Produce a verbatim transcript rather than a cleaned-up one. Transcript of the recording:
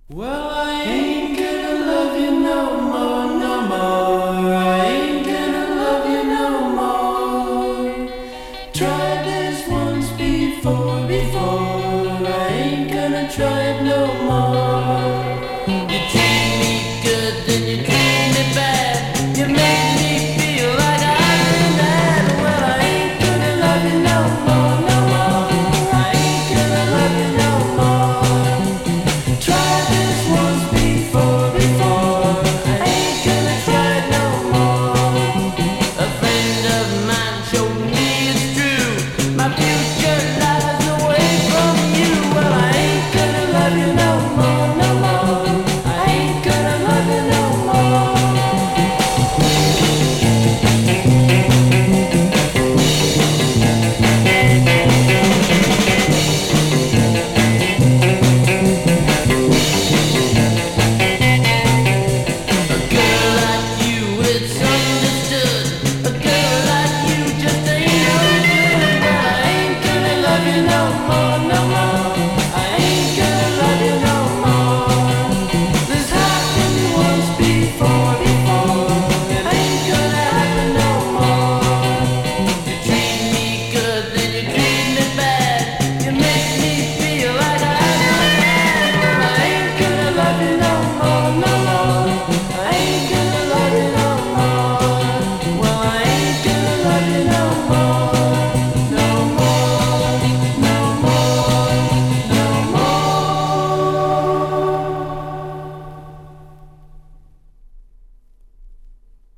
Well, I ain't gonna love you no more, no more. I ain't gonna love you no more. Tried this once before, before. I ain't gonna try it no more. You treat me good, then you treat me bad. You make me feel like I'm in that. Well, I ain't gonna love you no more, no more. I ain't gonna love you no more. Tried this once before, before. I ain't gonna try it no more. A friend of mine showed me it's true. My future lies away from you. Well, I ain't gonna love you no more, no more. I ain't gonna love you no more. A girl like you, it's understood. A girl like you just ain't no good. Well, I ain't gonna love you no more, no more.